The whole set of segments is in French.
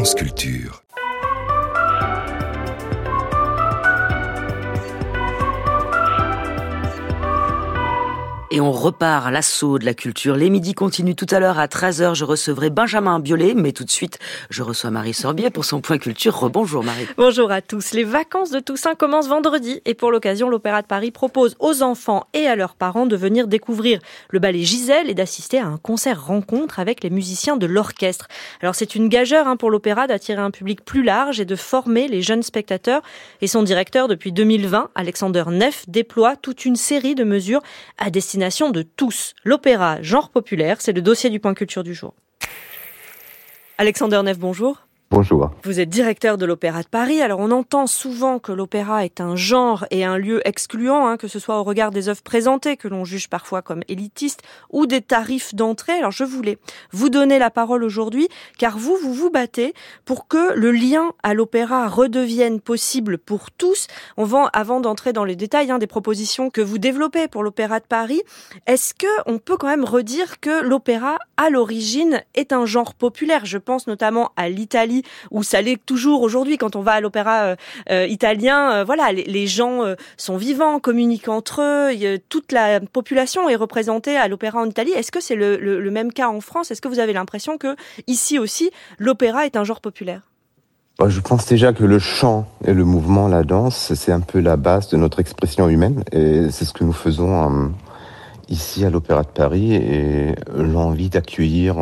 France Culture. Et on repart à l'assaut de la culture. Les midis continuent tout à l'heure à 13h. Je recevrai Benjamin Biolay, mais tout de suite, je reçois Marie Sorbier pour son point culture. Rebonjour Marie. Bonjour à tous. Les vacances de Toussaint commencent vendredi et pour l'occasion, l'Opéra de Paris propose aux enfants et à leurs parents de venir découvrir le ballet Giselle et d'assister à un concert rencontre avec les musiciens de l'orchestre. Alors c'est une gageure pour l'Opéra d'attirer un public plus large et de former les jeunes spectateurs. Et son directeur depuis 2020, Alexander Neff, déploie toute une série de mesures à destination de tous. L'opéra, genre populaire, c'est le dossier du point culture du jour. Alexander Neff, bonjour. Bonjour. Vous êtes directeur de l'Opéra de Paris. Alors on entend souvent que l'opéra est un genre et un lieu excluant, que ce soit au regard des œuvres présentées, que l'on juge parfois comme élitistes, ou des tarifs d'entrée. Alors je voulais vous donner la parole aujourd'hui, car vous vous battez pour que le lien à l'opéra redevienne possible pour tous. Avant d'entrer dans les détails des propositions que vous développez pour l'Opéra de Paris, est-ce qu'on peut quand même redire que l'opéra, à l'origine, est un genre populaire ? Je pense notamment à l'Italie, où ça l'est toujours aujourd'hui quand on va à l'opéra italien. Les gens sont vivants, communiquent entre eux. Toute la population est représentée à l'opéra en Italie. Est-ce que c'est le même cas en France ? Est-ce que vous avez l'impression que ici aussi l'opéra est un genre populaire ? Je pense déjà que le chant et le mouvement, la danse, c'est un peu la base de notre expression humaine, et c'est ce que nous faisons ici à l'Opéra de Paris, et l'envie d'accueillir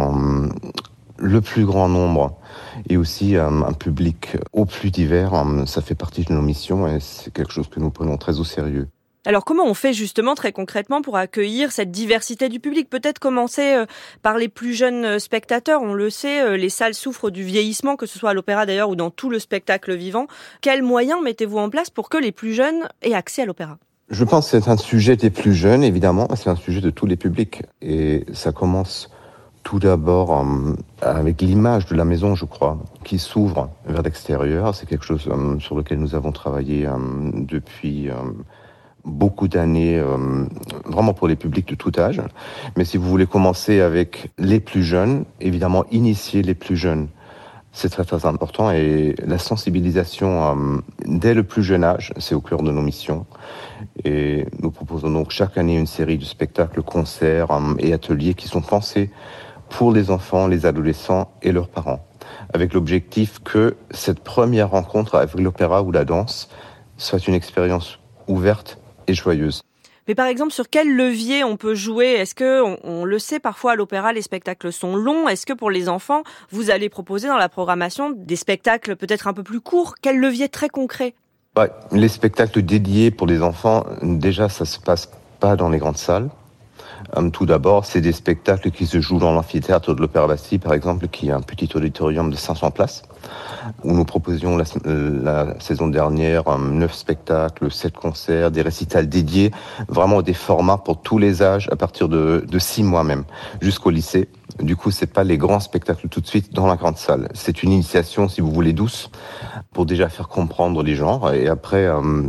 le plus grand nombre et aussi un public au plus divers, ça fait partie de nos missions et c'est quelque chose que nous prenons très au sérieux. Alors comment on fait justement très concrètement pour accueillir cette diversité du public ? Peut-être commencer par les plus jeunes spectateurs. On le sait, les salles souffrent du vieillissement, que ce soit à l'opéra d'ailleurs ou dans tout le spectacle vivant. Quels moyens mettez-vous en place pour que les plus jeunes aient accès à l'opéra ? Je pense que c'est un sujet des plus jeunes, évidemment, c'est un sujet de tous les publics. Et ça commence tout d'abord avec l'image de la maison, je crois, qui s'ouvre vers l'extérieur. C'est quelque chose sur lequel nous avons travaillé depuis beaucoup d'années, vraiment pour les publics de tout âge. Mais si vous voulez commencer avec les plus jeunes, évidemment, initier les plus jeunes, c'est très très important. Et la sensibilisation dès le plus jeune âge, c'est au cœur de nos missions. Et nous proposons donc chaque année une série de spectacles, concerts et ateliers qui sont pensés pour les enfants, les adolescents et leurs parents, avec l'objectif que cette première rencontre avec l'opéra ou la danse soit une expérience ouverte et joyeuse. Mais par exemple, sur quel levier on peut jouer ? Est-ce que, on le sait, parfois à l'opéra, les spectacles sont longs. Est-ce que pour les enfants, vous allez proposer dans la programmation des spectacles peut-être un peu plus courts ? Quel levier très concret ? Les spectacles dédiés pour les enfants, déjà, ça se passe pas dans les grandes salles. Tout d'abord, c'est des spectacles qui se jouent dans l'amphithéâtre de l'Opéra Bastille, par exemple, qui est un petit auditorium de 500 places, où nous proposions la saison dernière 9 spectacles, 7 concerts, des récitals dédiés, vraiment des formats pour tous les âges, à partir de 6 mois même, jusqu'au lycée. Du coup, c'est pas les grands spectacles tout de suite dans la grande salle. C'est une initiation, si vous voulez, douce, pour déjà faire comprendre les genres, et après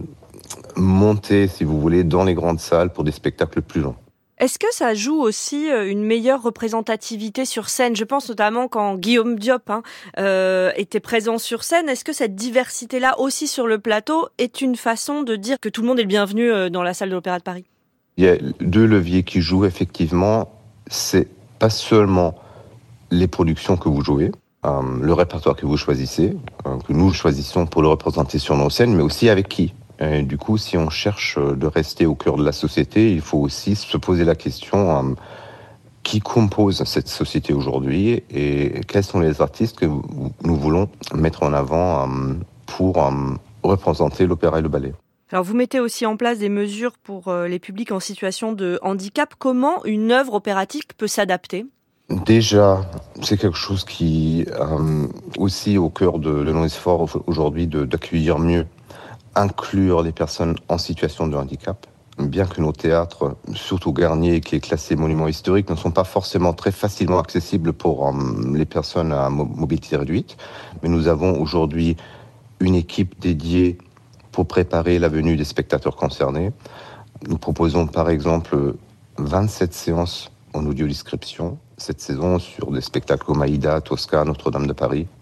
monter, si vous voulez, dans les grandes salles pour des spectacles plus longs. Est-ce que ça joue aussi une meilleure représentativité sur scène ? Je pense notamment quand Guillaume Diop était présent sur scène. Est-ce que cette diversité-là aussi sur le plateau est une façon de dire que tout le monde est le bienvenu dans la salle de l'Opéra de Paris ? Il y a 2 leviers qui jouent effectivement. C'est pas seulement les productions que vous jouez, le répertoire que vous choisissez, que nous choisissons pour le représenter sur nos scènes, mais aussi avec qui. Et du coup, si on cherche de rester au cœur de la société, il faut aussi se poser la question qui compose cette société aujourd'hui et quels sont les artistes que nous voulons mettre en avant pour représenter l'opéra et le ballet. Alors vous mettez aussi en place des mesures pour les publics en situation de handicap. Comment une œuvre opératique peut s'adapter ? Déjà, c'est quelque chose qui aussi au cœur de nos efforts aujourd'hui d'accueillir mieux, inclure les personnes en situation de handicap, bien que nos théâtres, surtout Garnier, qui est classé monument historique, ne sont pas forcément très facilement accessibles pour les personnes à mobilité réduite. Mais nous avons aujourd'hui une équipe dédiée pour préparer la venue des spectateurs concernés. Nous proposons par exemple 27 séances en audiodescription cette saison sur des spectacles comme Aïda, Tosca, Notre-Dame de Paris.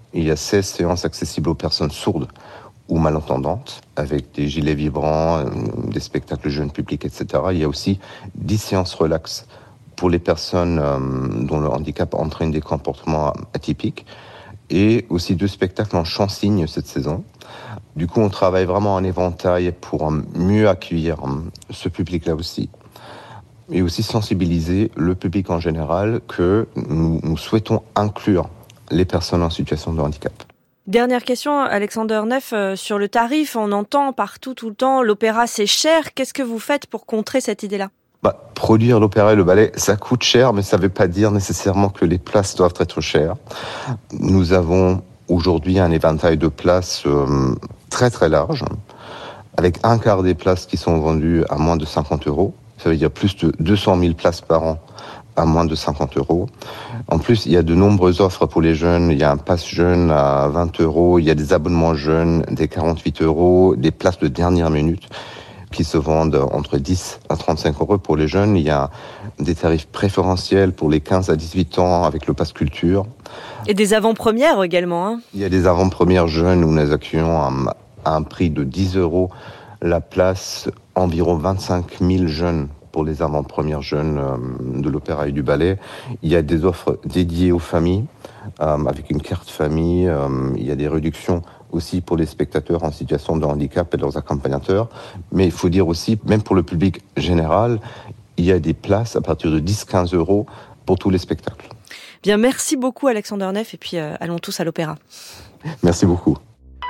Il y a 16 séances accessibles aux personnes sourdes ou malentendantes, avec des gilets vibrants, des spectacles jeunes publics, etc. Il y a aussi 10 séances relax pour les personnes dont le handicap entraîne des comportements atypiques, et aussi 2 spectacles en chant-signe cette saison. Du coup, on travaille vraiment en éventail pour mieux accueillir ce public-là aussi, et aussi sensibiliser le public en général que nous souhaitons inclure les personnes en situation de handicap. Dernière question, Alexander Neff, sur le tarif. On entend partout, tout le temps, l'opéra c'est cher. Qu'est-ce que vous faites pour contrer cette idée-là ? Produire l'opéra et le ballet, ça coûte cher, mais ça ne veut pas dire nécessairement que les places doivent être chères. Nous avons aujourd'hui un éventail de places très très large, avec un quart des places qui sont vendues à moins de 50 €. Ça veut dire plus de 200 000 places par an à moins de 50 €. En plus, il y a de nombreuses offres pour les jeunes. Il y a un pass jeune à 20 €, il y a des abonnements jeunes, des 48 €, des places de dernière minute qui se vendent entre 10 à 35 € pour les jeunes. Il y a des tarifs préférentiels pour les 15 à 18 ans avec le pass culture. Et des avant-premières également, hein. Il y a des avant-premières jeunes où nous accueillons à un prix de 10 € la place, environ 25 000 jeunes pour les avant-premières jeunes de l'opéra et du ballet. Il y a des offres dédiées aux familles, avec une carte famille. Il y a des réductions aussi pour les spectateurs en situation de handicap et leurs accompagnateurs. Mais il faut dire aussi, même pour le public général, il y a des places à partir de 10-15 € pour tous les spectacles. Bien, merci beaucoup Alexander Neff, et puis allons tous à l'opéra. Merci beaucoup.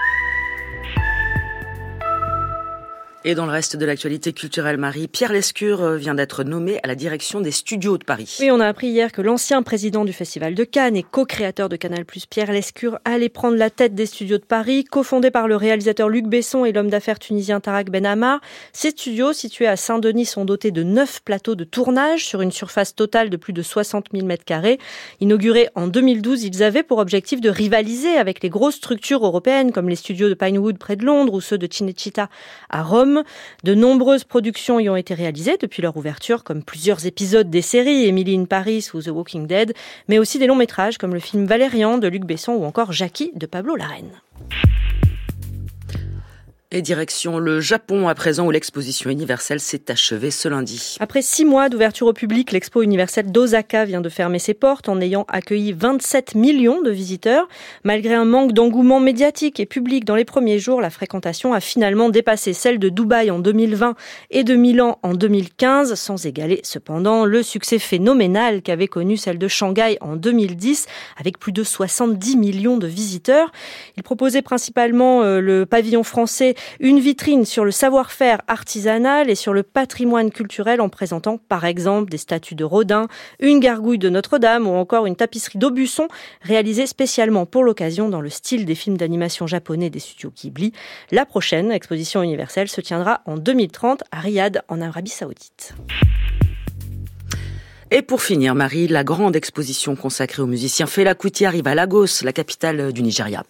Et dans le reste de l'actualité culturelle, Marie, Pierre Lescure vient d'être nommé à la direction des studios de Paris. Oui, on a appris hier que l'ancien président du Festival de Cannes et co-créateur de Canal+, Pierre Lescure, allait prendre la tête des studios de Paris, cofondés par le réalisateur Luc Besson et l'homme d'affaires tunisien Tarak Ben Ammar. Ces studios, situés à Saint-Denis, sont dotés de 9 plateaux de tournage sur une surface totale de plus de 60 000 m². Inaugurés en 2012, ils avaient pour objectif de rivaliser avec les grosses structures européennes comme les studios de Pinewood près de Londres ou ceux de Cinecittà à Rome. De nombreuses productions y ont été réalisées depuis leur ouverture, comme plusieurs épisodes des séries Emily in Paris ou The Walking Dead, mais aussi des longs métrages comme le film Valérian de Luc Besson ou encore Jackie de Pablo Larraín. Et direction le Japon à présent, où l'exposition universelle s'est achevée ce lundi. Après 6 mois d'ouverture au public, l'expo universelle d'Osaka vient de fermer ses portes en ayant accueilli 27 millions de visiteurs. Malgré un manque d'engouement médiatique et public dans les premiers jours, la fréquentation a finalement dépassé celle de Dubaï en 2020 et de Milan en 2015, sans égaler cependant le succès phénoménal qu'avait connu celle de Shanghai en 2010, avec plus de 70 millions de visiteurs. Il proposait principalement le pavillon français, une vitrine sur le savoir-faire artisanal et sur le patrimoine culturel en présentant par exemple des statues de Rodin, une gargouille de Notre-Dame ou encore une tapisserie d'Aubusson réalisée spécialement pour l'occasion dans le style des films d'animation japonais des studios Ghibli. La prochaine exposition universelle se tiendra en 2030 à Riyad en Arabie Saoudite. Et pour finir, Marie, la grande exposition consacrée au musicien Fela Kuti arrive à Lagos, la capitale du Nigeria.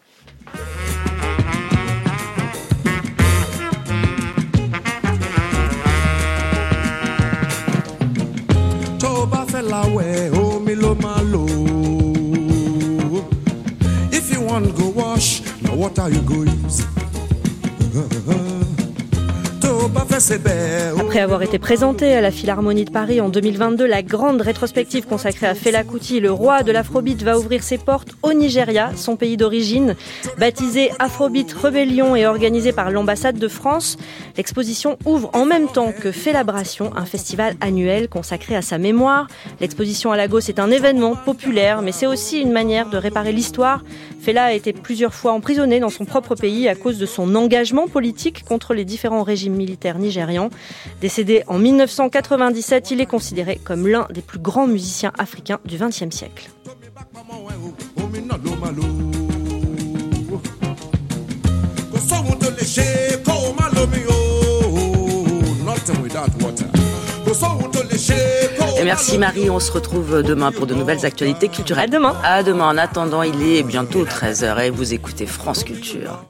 If you want go wash, now what are you go use? Après avoir été présenté à la Philharmonie de Paris en 2022, la grande rétrospective consacrée à Fela Kuti, le roi de l'Afrobeat, va ouvrir ses portes au Nigeria, son pays d'origine. Baptisée Afrobeat Rebellion et organisée par l'ambassade de France, l'exposition ouvre en même temps que Félabration, un festival annuel consacré à sa mémoire. L'exposition à Lagos est un événement populaire, mais c'est aussi une manière de réparer l'histoire. Fela a été plusieurs fois emprisonné dans son propre pays à cause de son engagement politique contre les différents régimes militaires nigérians. Décédé en 1997, il est considéré comme l'un des plus grands musiciens africains du XXe siècle. Et merci Marie, on se retrouve demain pour de nouvelles actualités culturelles. À demain. À demain. En attendant, il est bientôt 13h et vous écoutez France Culture.